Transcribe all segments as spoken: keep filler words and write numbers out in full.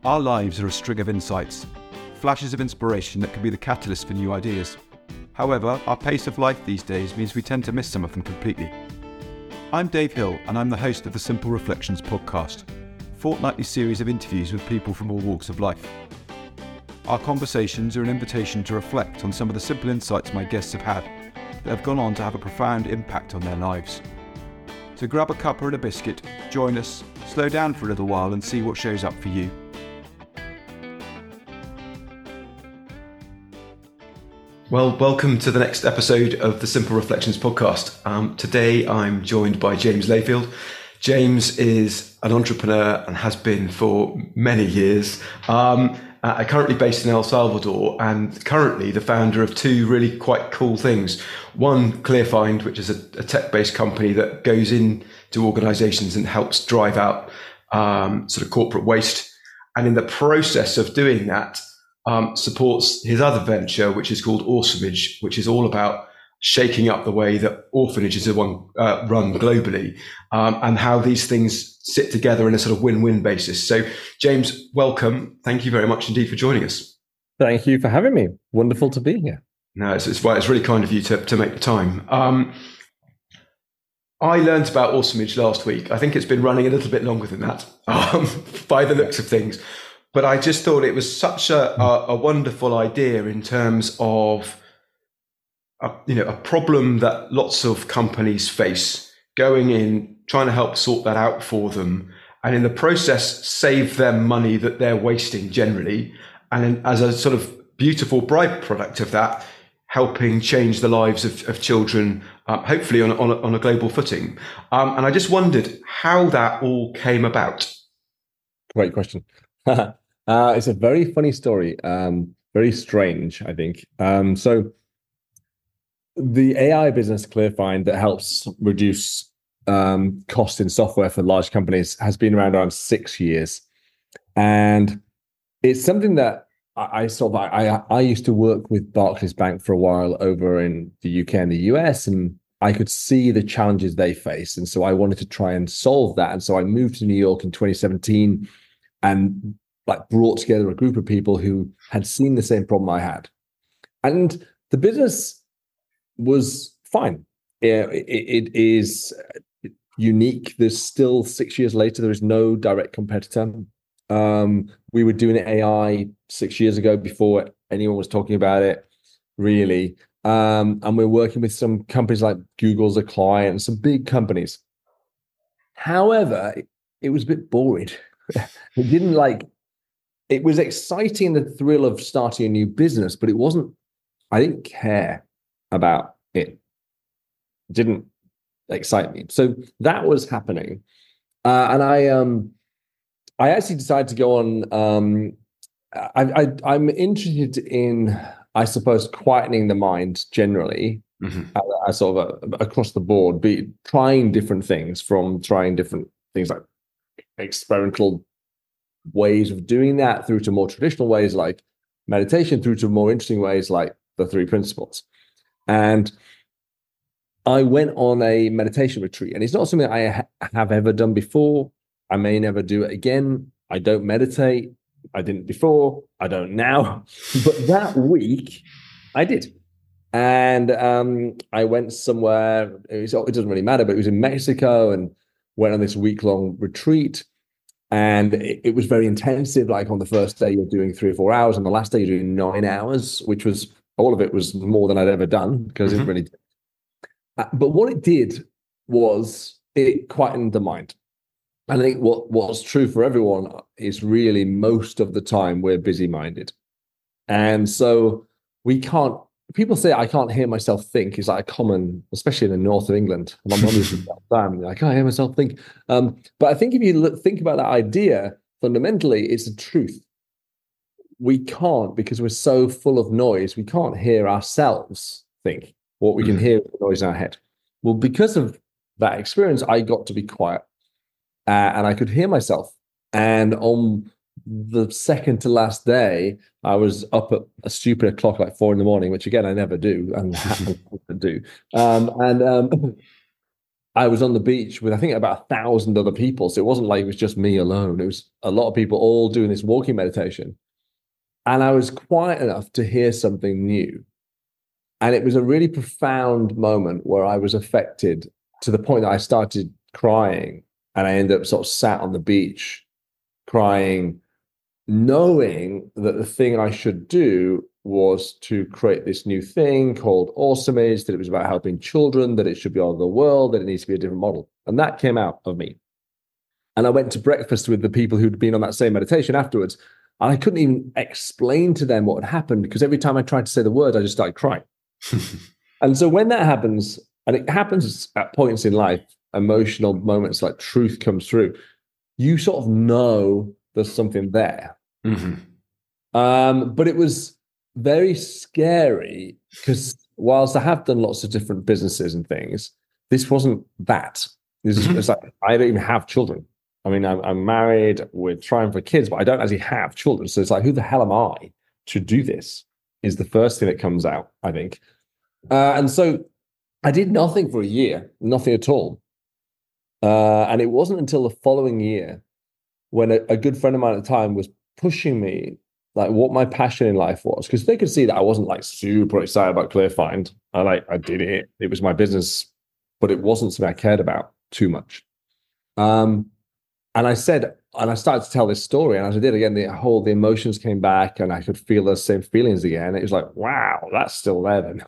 Our lives are a string of insights, flashes of inspiration that can be the catalyst for new ideas. However, our pace of life these days means we tend to miss some of them completely. I'm Dave Hill, and I'm the host of the Simple Reflections podcast, a fortnightly series of interviews with people from all walks of life. Our conversations are an invitation to reflect on some of the simple insights my guests have had that have gone on to have a profound impact on their lives. So grab a cuppa and a biscuit, join us, slow down for a little while and see what shows up for you. Well, welcome to the next episode of the Simple Reflections podcast. Um, today I'm joined by James Layfield. James is an entrepreneur and has been for many years. Um, uh, currently based in El Salvador and currently the founder of two really quite cool things. One, ClearFind, which is a, a tech-based company that goes into organizations and helps drive out um, sort of corporate waste. And in the process of doing that, Um, supports his other venture, which is called Awesomeage, which is all about shaking up the way that orphanages are one, uh, run globally, um, and how these things sit together in a sort of win-win basis. So, James, welcome. Thank you very much indeed for joining us. Thank you for having me. Wonderful to be here. No, it's, it's, well, it's really kind of you to, to make the time. Um, I learned about Awesomeage last week. I think it's been running a little bit longer than that, um, by the looks of things. But I just thought it was such a, a, a wonderful idea in terms of, a, you know, a problem that lots of companies face, going in, trying to help sort that out for them, and in the process, save them money that they're wasting generally. And in, as a sort of beautiful byproduct of that, helping change the lives of, of children, uh, hopefully on, on, a, on a global footing. Um, and I just wondered how that all came about. Great question. Uh, it's a very funny story, um, very strange, I think. Um, so the A I business ClearFind that helps reduce um, cost in software for large companies has been around around six years. And it's something that I, I sort of, I, I used to work with Barclays Bank for a while over in the U K and the U S, and I could see the challenges they face. And so I wanted to try and solve that. And so I moved to New York in twenty seventeen and like brought together a group of people who had seen the same problem I had. And the business was fine. It, it, it is unique. There's still six years later, there is no direct competitor. Um, we were doing A I six years ago before anyone was talking about it, really. Um, and we're working with some companies like Google's a client and some big companies. However, it, it was a bit boring. It didn't like, It was exciting, the thrill of starting a new business, but it wasn't, I didn't care about it. It didn't excite me. So that was happening. Uh, and I um, I actually decided to go on, um, I, I, I'm interested in, I suppose, quietening the mind generally, mm-hmm. uh, sort of uh, across the board, be trying different things, from trying different things like experimental ways of doing that through to more traditional ways like meditation, through to more interesting ways like the three principles. And I went on a meditation retreat, and it's not something I ha- have ever done before. I may never do it again. I don't meditate. I didn't before. I don't now. But that week I did. And um, I went somewhere, it, was, it doesn't really matter, but it was in Mexico, and went on this week-long retreat. And it, it was very intensive. Like on the first day, you're doing three or four hours. On the last day, you're doing nine hours, which was, all of it was more than I'd ever done because mm-hmm. it really did. Uh, but what it did was it quietened the mind. And I think what, what's true for everyone is really most of the time we're busy-minded. And so we can't, people say, I can't hear myself think, is like a common, especially in the north of England. My mum is like, I can't hear myself think. Um, but I think if you look, think about that idea, fundamentally, it's a truth. We can't, because we're so full of noise, we can't hear ourselves think. What we can hear is the noise in our head. Well, because of that experience, I got to be quiet, uh, and I could hear myself. And on the second to last day, I was up at a stupid o'clock, like four in the morning, which again I never do and happen to do. Um, and um, I was on the beach with, I think, about a thousand other people. So it wasn't like it was just me alone. It was a lot of people all doing this walking meditation. And I was quiet enough to hear something new. And it was a really profound moment where I was affected to the point that I started crying. And I ended up sort of sat on the beach crying, knowing that the thing I should do was to create this new thing called Awesomeage, that it was about helping children, that it should be all over the world, that it needs to be a different model. And that came out of me. And I went to breakfast with the people who'd been on that same meditation afterwards. And I couldn't even explain to them what had happened, because every time I tried to say the word, I just started crying. And so when that happens, and it happens at points in life, emotional moments like truth comes through, you sort of know there's something there. Mm-hmm. Um, but it was very scary because whilst I have done lots of different businesses and things, this wasn't that. This is, mm-hmm. It's like, I don't even have children. I mean, I'm, I'm married, we're trying for kids, but I don't actually have children. So it's like, who the hell am I to do this? Is the first thing that comes out, I think. Uh, and so I did nothing for a year, nothing at all. Uh, and it wasn't until the following year when a, a good friend of mine at the time was pushing me, like what my passion in life was, because they could see that I wasn't like super excited about ClearFind. I like, I did it. It was my business, but it wasn't something I cared about too much. Um, and I said, and I started to tell this story, and as I did again, the whole, the emotions came back and I could feel those same feelings again. It was like, wow, that's still there then.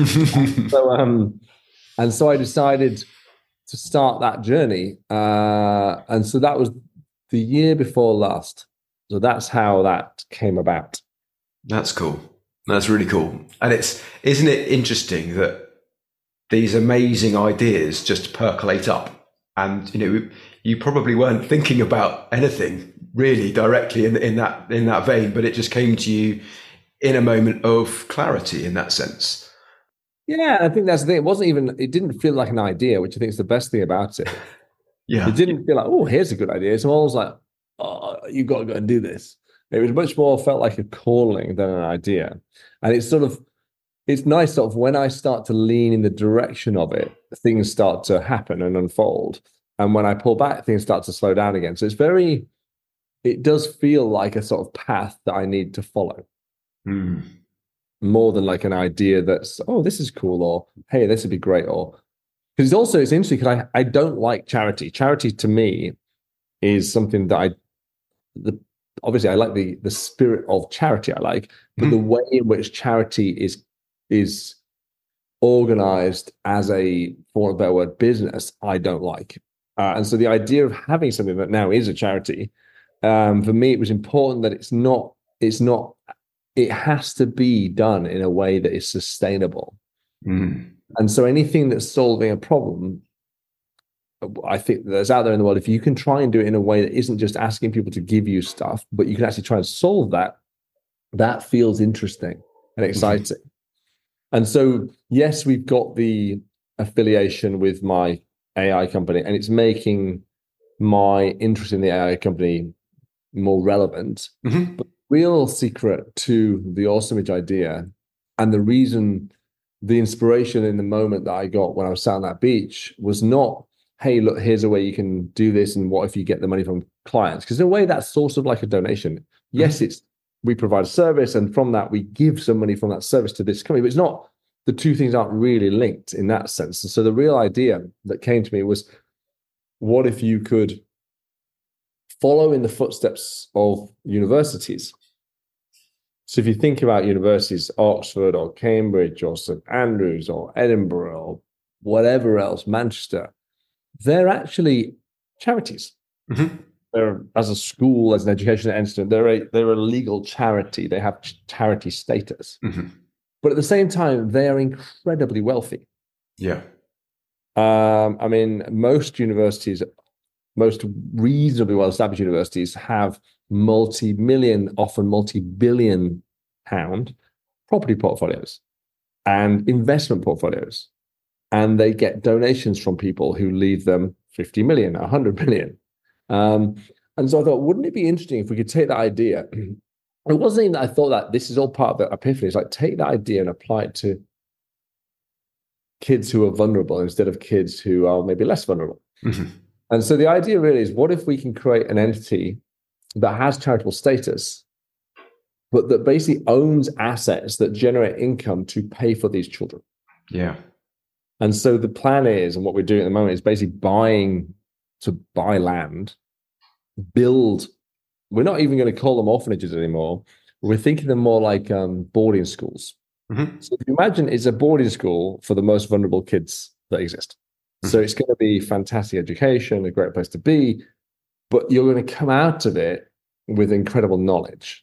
so, um, and so I decided to start that journey. Uh, and so that was the year before last. So that's how that came about. That's cool. That's really cool. And it's, isn't it interesting that these amazing ideas just percolate up, and, you know, you probably weren't thinking about anything really directly in, in that, in that vein, but it just came to you in a moment of clarity in that sense. Yeah, I think that's the thing. It wasn't even, it didn't feel like an idea, which I think is the best thing about it. Yeah. It didn't feel like, oh, here's a good idea. It's almost like, oh, you've got to go and do this. It was much more felt like a calling than an idea. And it's sort of, it's nice sort of when I start to lean in the direction of it, things start to happen and unfold. And when I pull back, things start to slow down again. So it's very, it does feel like a sort of path that I need to follow. Mm. More than like an idea that's, oh, this is cool, or hey, this would be great, or because it's also, it's interesting because I, I don't like charity. Charity to me is something that I, the obviously I like the the spirit of charity, I like, but mm. the way in which charity is is organized as a, for a better word, business, I don't like. Uh, and so the idea of having something that now is a charity, um, for me, it was important that it's not, it's not, it has to be done in a way that is sustainable. Mm. And so anything that's solving a problem, I think that's out there in the world, if you can try and do it in a way that isn't just asking people to give you stuff, but you can actually try and solve that, that feels interesting and exciting. Mm-hmm. And so, yes, we've got the affiliation with my A I company, and it's making my interest in the A I company more relevant. Mm-hmm. But the real secret to the Awesomeage idea, and the reason, the inspiration in the moment that I got when I was sat on that beach, was not, hey, look, here's a way you can do this, and what if you get the money from clients? Because in a way, that's sort of like a donation. Yes, mm-hmm. it's, we provide a service, and from that, we give some money from that service to this company, but it's not, the two things aren't really linked in that sense. And so the real idea that came to me was, what if you could follow in the footsteps of universities? So if you think about universities, Oxford or Cambridge or St Andrews or Edinburgh or whatever else, Manchester, they're actually charities. Mm-hmm. They're, as a school, as an educational institute, they're a, they're a legal charity. They have charity status. Mm-hmm. But at the same time, they are incredibly wealthy. Yeah. Um, I mean, most universities, most reasonably well-established universities have multi-million, often multi-billion pound property portfolios and investment portfolios. And they get donations from people who leave them fifty million, one hundred million. Um, and so I thought, wouldn't it be interesting if we could take that idea? It wasn't even that I thought that this is all part of the epiphany. It's like, take that idea and apply it to kids who are vulnerable instead of kids who are maybe less vulnerable. Mm-hmm. And so the idea really is, what if we can create an entity that has charitable status, but that basically owns assets that generate income to pay for these children? Yeah. And so the plan is, and what we're doing at the moment is basically buying to buy land, build. We're not even going to call them orphanages anymore. We're thinking them more like um, boarding schools. Mm-hmm. So if you imagine it's a boarding school for the most vulnerable kids that exist. Mm-hmm. So it's going to be fantastic education, a great place to be, but you're going to come out of it with incredible knowledge.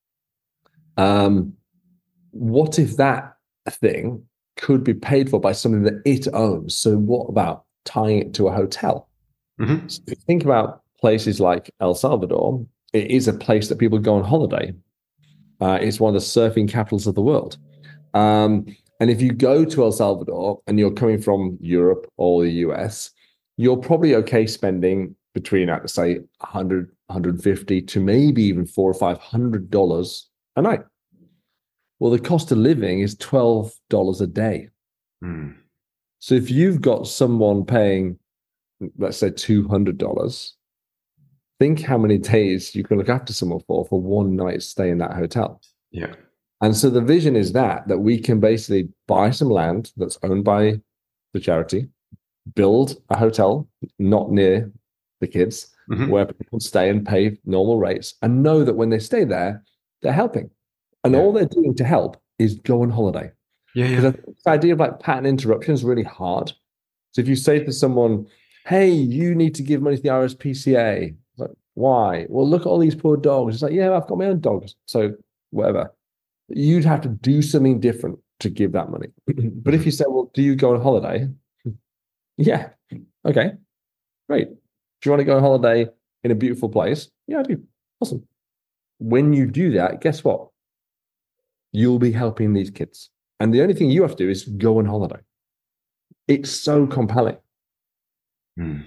Um, what if that thing could be paid for by something that it owns? So what about tying it to a hotel? Mm-hmm. So if you think about places like El Salvador, it is a place that people go on holiday. Uh, it's one of the surfing capitals of the world. Um, and if you go to El Salvador and you're coming from Europe or the U S, you're probably okay spending between, I'd say, one hundred, one hundred fifty to maybe even four or five hundred dollars a night. Well, the cost of living is twelve dollars a day. Mm. So if you've got someone paying, let's say, two hundred dollars, think how many days you can look after someone for for one night stay in that hotel. Yeah. And so the vision is that, that we can basically buy some land that's owned by the charity, build a hotel not near the kids, mm-hmm. where people can stay and pay normal rates, and know that when they stay there, they're helping. And yeah. all they're doing to help is go on holiday. Yeah, yeah. Because the idea of like pattern interruption is really hard. So if you say to someone, hey, you need to give money to the R S P C A, like, why? Well, look at all these poor dogs. It's like, yeah, I've got my own dogs. So whatever. You'd have to do something different to give that money. But if you say, well, do you go on holiday? Yeah. Okay. Great. Do you want to go on holiday in a beautiful place? Yeah, I do. Awesome. When you do that, guess what? You'll be helping these kids. And the only thing you have to do is go on holiday. It's so compelling. Hmm.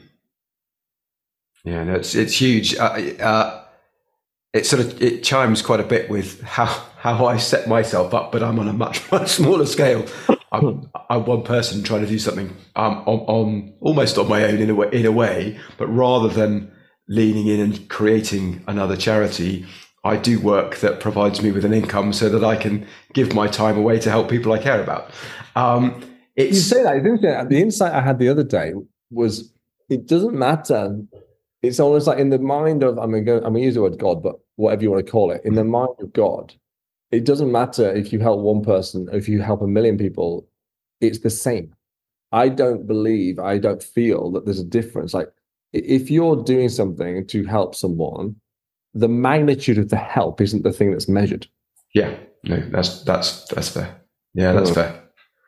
Yeah, no, it's it's huge. Uh, uh, it sort of it chimes quite a bit with how how I set myself up, but I'm on a much much smaller scale. I'm, I'm one person trying to do something um, on, on almost on my own in a way, in a way, but rather than leaning in and creating another charity, I do work that provides me with an income so that I can give my time away to help people I care about. Um, it's, you say that. I think that the insight I had the other day was it doesn't matter. It's almost like in the mind of, I'm going to, I'm going to use the word God, but whatever you want to call it, in the mind of God, it doesn't matter if you help one person or if you help a million people, it's the same. I don't believe, I don't feel that there's a difference. Like if you're doing something to help someone, the magnitude of the help isn't the thing that's measured. Yeah, no, that's, that's, that's fair. Yeah, that's oh. fair.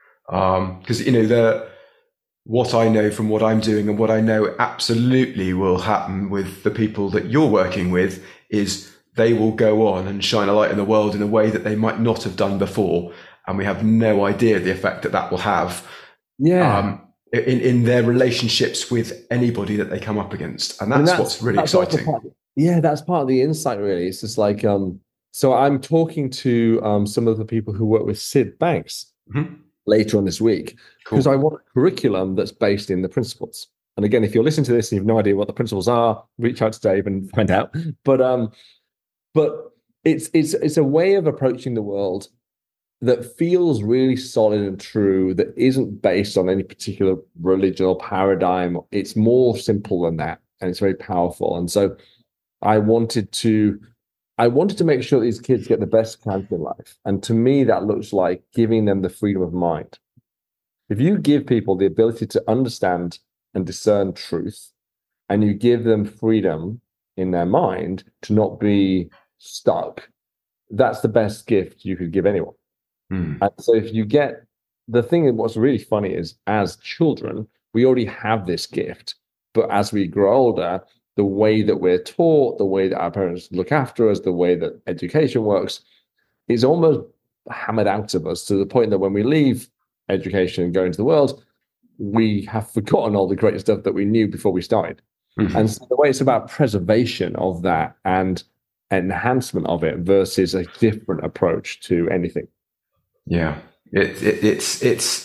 Um, cause you know, the, what I know from what I'm doing and what I know absolutely will happen with the people that you're working with is they will go on and shine a light in the world in a way that they might not have done before. And we have no idea the effect that that will have yeah. um, in, in their relationships with anybody that they come up against. And that's, that's what's really that's exciting. Part, yeah, that's part of the insight, really. It's just like, um, so I'm talking to um, some of the people who work with Sid Banks mm-hmm. later on this week, because cool. I want a curriculum that's based in the principles. And again, if you're listening to this and you've no idea what the principles are, reach out to Dave and find out. But um, but it's it's it's a way of approaching the world that feels really solid and true, that isn't based on any particular religion or paradigm. It's more simple than that, and it's very powerful. And so I wanted to I wanted to make sure these kids get the best chance in life. And to me, that looks like giving them the freedom of mind. If you give people the ability to understand and discern truth, and you give them freedom in their mind to not be stuck, that's the best gift you could give anyone. Mm. And so if you get, the thing that what's really funny is as children, we already have this gift, but as we grow older, the way that we're taught, the way that our parents look after us, the way that education works is almost hammered out of us to the point that when we leave education and go into the world, we have forgotten all the great stuff that we knew before we started. Mm-hmm. And so the way it's about preservation of that and enhancement of it versus a different approach to anything. Yeah, it, it, it's it's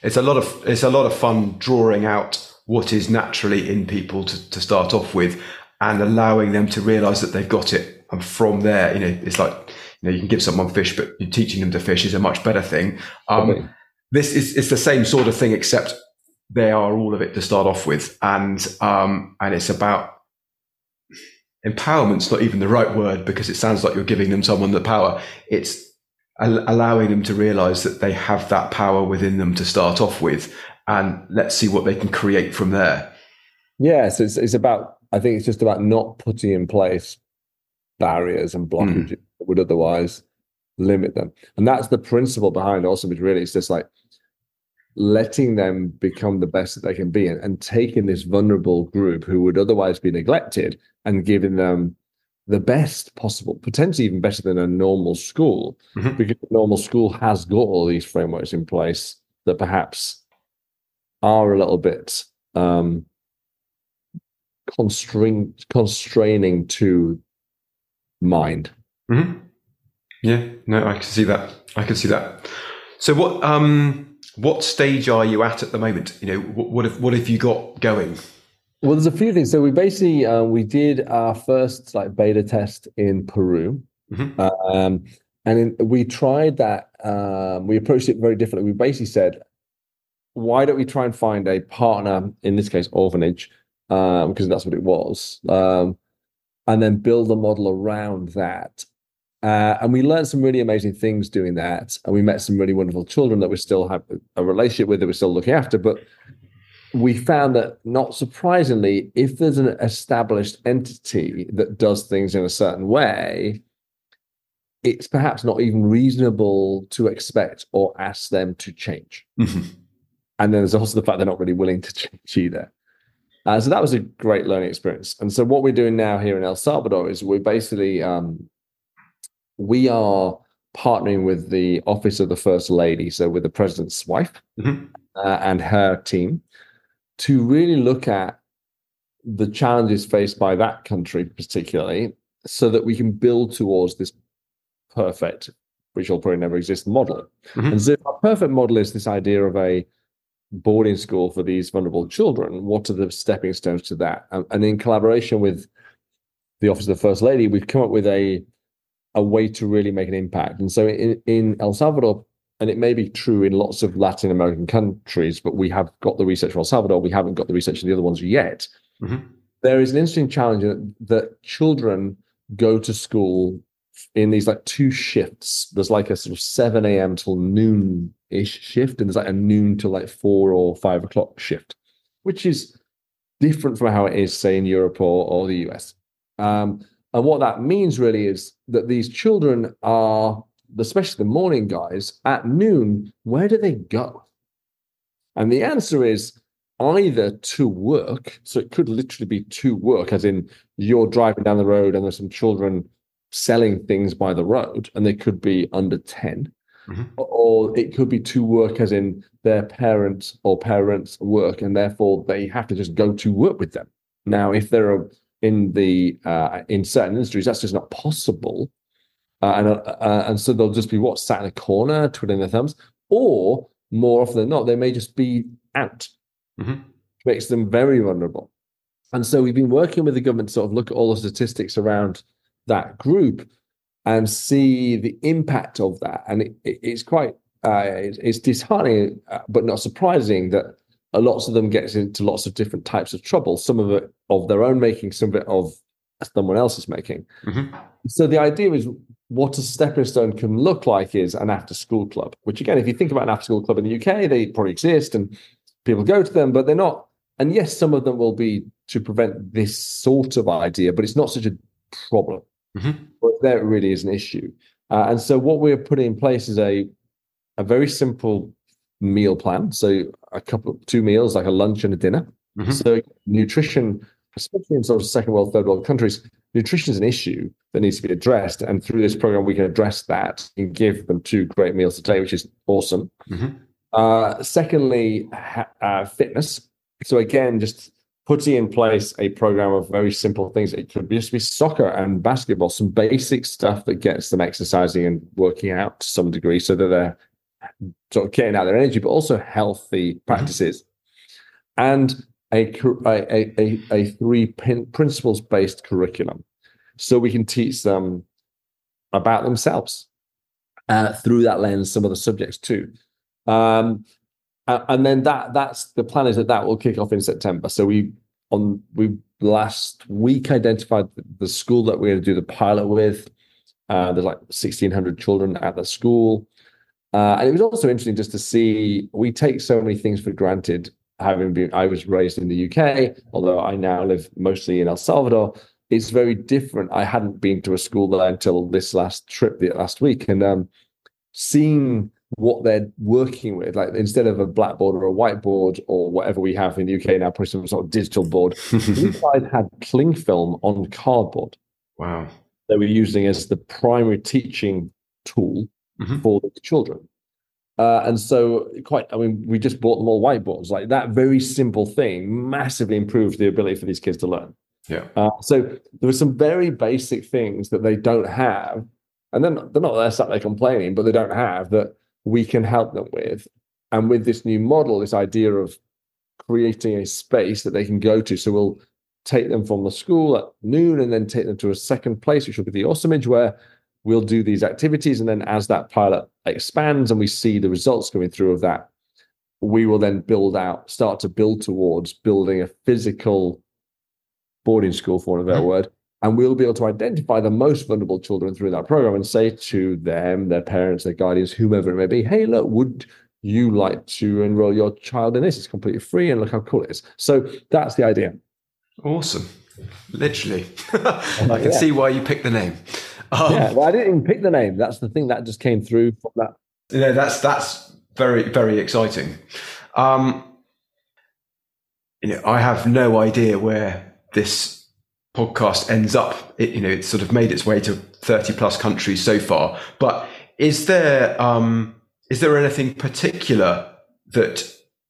it's a lot of it's a lot of fun drawing out what is naturally in people to, to start off with, and allowing them to realize that they've got it. And from there, you know, it's like, you know, you can give someone fish, but you're teaching them to fish is a much better thing. Um, okay. This is it's the same sort of thing, except they are all of it to start off with, and um, and it's about empowerment's not even the right word, because it sounds like you're giving them someone the power. It's al- allowing them to realize that they have that power within them to start off with, and let's see what they can create from there. Yeah, so it's, it's about, I think it's just about not putting in place barriers and blockages mm. that would otherwise limit them. And that's the principle behind Awesome, which really is just like letting them become the best that they can be, and, and taking this vulnerable group who would otherwise be neglected and giving them the best possible, potentially even better than a normal school, mm-hmm. because a normal school has got all these frameworks in place that perhaps are a little bit um, constrain, constraining to mind. Mm-hmm. Yeah, no, I can see that. I can see that. So what... um What stage are you at at the moment? You know, what, what have what have you got going? Well, there's a few things. So we basically uh, we did our first like beta test in Peru, mm-hmm. um, and in, we tried that. Um, we approached it very differently. We basically said, why don't we try and find a partner, in this case, orphanage, um, because that's what it was, um, and then build a model around that. Uh, and we learned some really amazing things doing that. And we met some really wonderful children that we still have a relationship with, that we're still looking after. But we found that, not surprisingly, if there's an established entity that does things in a certain way, it's perhaps not even reasonable to expect or ask them to change. Mm-hmm. And then there's also the fact they're not really willing to change either. Uh, so that was a great learning experience. And so what we're doing now here in El Salvador is we're basically... Um, we are partnering with the Office of the First Lady, so with the president's wife, mm-hmm. uh, and her team, to really look at the challenges faced by that country particularly, so that we can build towards this perfect, which will probably never exist, model. Mm-hmm. And so our perfect model is this idea of a boarding school for these vulnerable children. What are the stepping stones to that? And, and in collaboration with the Office of the First Lady, we've come up with a a way to really make an impact. And so in, in El Salvador, and it may be true in lots of Latin American countries, but we have got the research for El Salvador, we haven't got the research in the other ones yet. Mm-hmm. There is an interesting challenge that, that children go to school in these like two shifts. There's like a sort of seven a.m. till noon-ish shift, and there's like a noon to like four or five o'clock shift, which is different from how it is, say, in Europe or, or the U S. Um, And what that means really is that these children are, especially the morning guys, at noon, where do they go? And the answer is either to work. So it could literally be to work, as in you're driving down the road and there's some children selling things by the road, and they could be under ten. Mm-hmm. Or it could be to work, as in their parents or parents work, and therefore they have to just go to work with them. Now, if they're a in the uh, in certain industries, that's just not possible, uh, and uh, and so they'll just be what sat in a corner twiddling their thumbs, or more often than not, they may just be out, mm-hmm. which makes them very vulnerable. And so we've been working with the government to sort of look at all the statistics around that group and see the impact of that. And it, it, it's quite uh, it's, it's disheartening, uh, but not surprising that lots of them get into lots of different types of trouble, some of it of their own making, some of it of someone else's making. Mm-hmm. So the idea is, what a stepping stone can look like is an after-school club, which again, if you think about an after-school club in the U K, they probably exist and people go to them, but they're not. And yes, some of them will be to prevent this sort of idea, but it's not such a problem. Mm-hmm. But there really is an issue. Uh, and so what we're putting in place is a, a very simple meal plan. So a couple, two meals, like a lunch and a dinner. Mm-hmm. So nutrition, especially in sort of second world, third world countries, nutrition is an issue that needs to be addressed. And through this program, we can address that and give them two great meals a day, which is awesome. Mm-hmm. Uh, secondly, ha- uh, fitness. So again, just putting in place a program of very simple things. It could just be soccer and basketball, some basic stuff that gets them exercising and working out to some degree, so that they're sort of getting out their energy, but also healthy practices. Mm-hmm. And a, a, a, a three pin, principles-based curriculum. So we can teach them about themselves uh, through that lens, some of the subjects too. Um, and then that that's the plan is that that will kick off in September. So we on we last week identified the school that we're going to do the pilot with. Uh, there's like sixteen hundred children at the school. Uh, and it was also interesting just to see, we take so many things for granted. Having been, I was raised in the U K, although I now live mostly in El Salvador. It's very different. I hadn't been to a school there until this last trip the last week, and um, seeing what they're working with, like instead of a blackboard or a whiteboard or whatever we have in the U K now, probably some sort of digital board, these guys had cling film on cardboard. Wow. They were using as the primary teaching tool mm-hmm. for the children. Uh, and so quite, I mean, we just bought them all whiteboards. Like that very simple thing massively improves the ability for these kids to learn. Yeah. Uh, so there were some very basic things that they don't have. And then they're not there sat there complaining, but they don't have that we can help them with. And with this new model, this idea of creating a space that they can go to. So we'll take them from the school at noon and then take them to a second place, which will be the Awesomage, where we'll do these activities. And then as that pilot expands and we see the results coming through of that, we will then build out, start to build towards building a physical boarding school, for want of a better mm-hmm. word. And we'll be able to identify the most vulnerable children through that program and say to them, their parents, their guardians, whomever it may be, hey, look, would you like to enroll your child in this? It's completely free and look how cool it is. So that's the idea. Awesome. Literally. I can yeah. see why you picked the name. Um, yeah, well, I didn't even pick the name. That's the thing that just came through from that. You know, that's that's very, very exciting. Um, you know, I have no idea where this podcast ends up. It, you know, it's sort of made its way to thirty plus countries so far. But is there um, is there anything particular that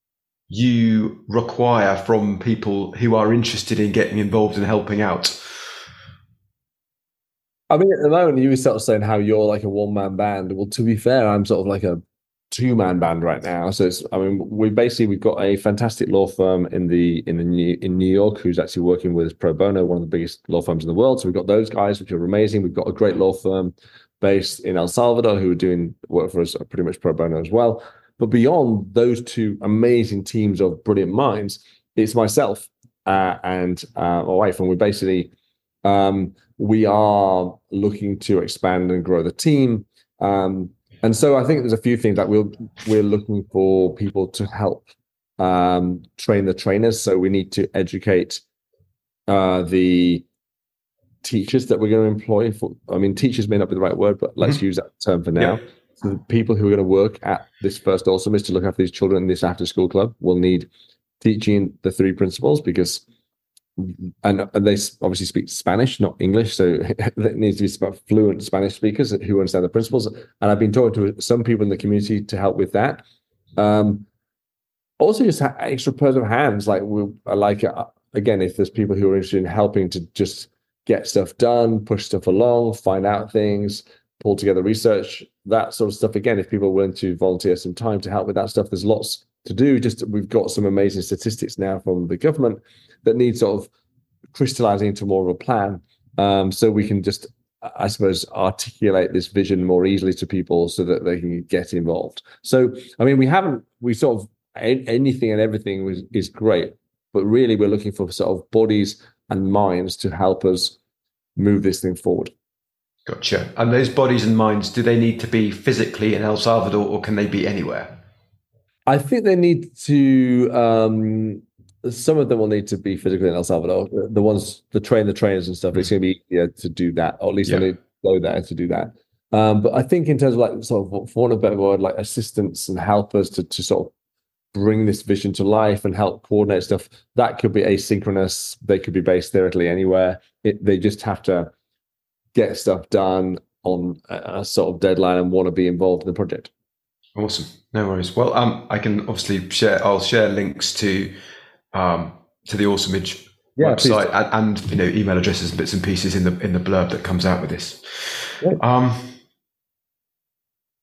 you require from people who are interested in getting involved and helping out? I mean, at the moment, you were sort of saying how you're like a one-man band. Well, to be fair, I'm sort of like a two-man band right now. So it's, I mean, we basically we've got a fantastic law firm in the in the New, in New York who's actually working with us pro bono, one of the biggest law firms in the world. So we've got those guys, which are amazing. We've got a great law firm based in El Salvador who are doing work for us pretty much pro bono as well. But beyond those two amazing teams of brilliant minds, it's myself uh, and uh, my wife, and we basically. Um, we are looking to expand and grow the team. Um, and so I think there's a few things that we'll, we're looking for people to help um, train the trainers. So we need to educate uh, the teachers that we're going to employ. For, I mean, teachers may not be the right word, but let's mm-hmm. use that term for now. Yeah. So the people who are going to work at this first Awesome is to look after these children in this after school club will need teaching the three principles because And, and they obviously speak Spanish, not English, so it needs to be fluent Spanish speakers who understand the principles. And I've been talking to some people in the community to help with that. Um, also, just extra pairs of hands. Like we, like uh, again, if there's people who are interested in helping to just get stuff done, push stuff along, find out things, pull together research, that sort of stuff. Again, if people are willing to volunteer some time to help with that stuff, there's lots to do. Just we've got some amazing statistics now from the government that need sort of crystallizing into more of a plan. Um, so we can just, I suppose, articulate this vision more easily to people so that they can get involved. So, I mean, we haven't, we sort of, anything and everything was, is great, but really we're looking for sort of bodies and minds to help us move this thing forward. Gotcha. And those bodies and minds, do they need to be physically in El Salvador or can they be anywhere? I think they need to, um, some of them will need to be physically in El Salvador. The ones, the train, the trainers and stuff, mm-hmm. it's going to be easier to do that, or at least yeah. they go there to do that. Um, but I think in terms of like, sort of, for want of a better word, like assistance and helpers to, to sort of bring this vision to life and help coordinate stuff, that could be asynchronous. They could be based theoretically anywhere. It, they just have to get stuff done on a, a sort of deadline and want to be involved in the project. Awesome. No worries. Well, um, I can obviously share, I'll share links to Um, to the Awesomage yeah, website and, and you know email addresses and bits and pieces in the in the blurb that comes out with this. Yeah. Um,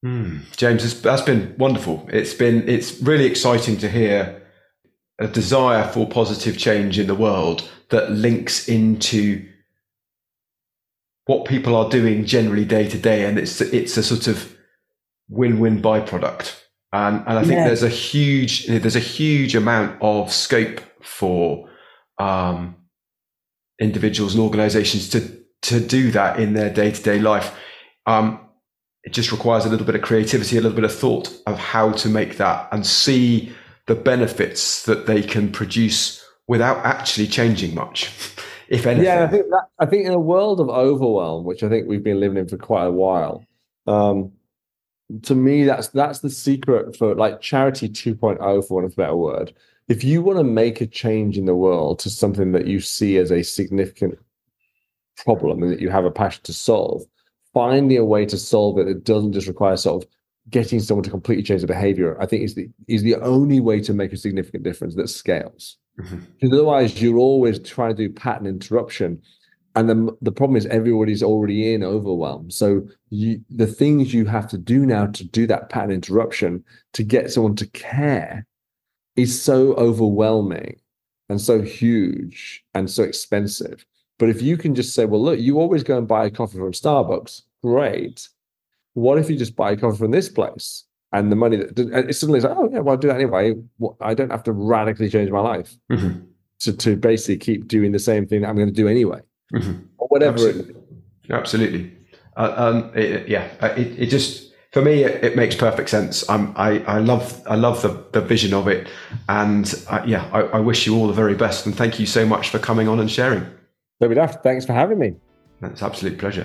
Mm. James, that's been wonderful. It's been it's really exciting to hear a desire for positive change in the world that links into what people are doing generally day to day, and it's it's a sort of win-win byproduct. And and I think yeah. there's a huge there's a huge amount of scope for um, individuals and organisations to to do that in their day-to-day life. Um, it just requires a little bit of creativity, a little bit of thought of how to make that and see the benefits that they can produce without actually changing much, if anything. Yeah, I think that, I think in a world of overwhelm, which I think we've been living in for quite a while, um, to me, that's that's the secret for like charity two point oh, for want of a better word. If you want to make a change in the world to something that you see as a significant problem and that you have a passion to solve, finding a way to solve it that doesn't just require sort of getting someone to completely change their behavior, I think is the is the only way to make a significant difference that scales. Mm-hmm. Because otherwise, you're always trying to do pattern interruption. And then the problem is everybody's already in overwhelm. So you, the things you have to do now to do that pattern interruption, to get someone to care, is so overwhelming and so huge and so expensive. But if you can just say, well, look, you always go and buy a coffee from Starbucks. Great. What if you just buy a coffee from this place? And the money that it suddenly is like, oh, yeah, well, I'll do that anyway. Well, I don't have to radically change my life mm-hmm. to, to basically keep doing the same thing that I'm going to do anyway. Mm-hmm. Or whatever. Absolutely. It Absolutely. Uh, um, it, yeah, it, it just, for me, it, it makes perfect sense. I'm, I, I love, I love the, the vision of it. And uh, yeah, I, I wish you all the very best. And thank you so much for coming on and sharing. Don't be daft. Thanks for having me. That's an absolute pleasure.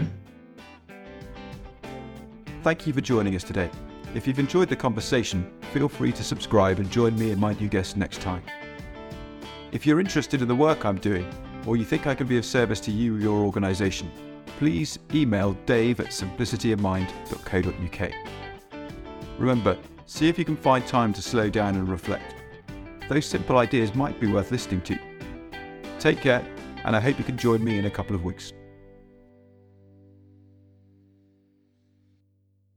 Thank you for joining us today. If you've enjoyed the conversation, feel free to subscribe and join me and my new guest next time. If you're interested in the work I'm doing, or you think I can be of service to you or your organisation, please email dave at simplicity of mind dot co dot uk. Remember, see if you can find time to slow down and reflect. Those simple ideas might be worth listening to. Take care, and I hope you can join me in a couple of weeks.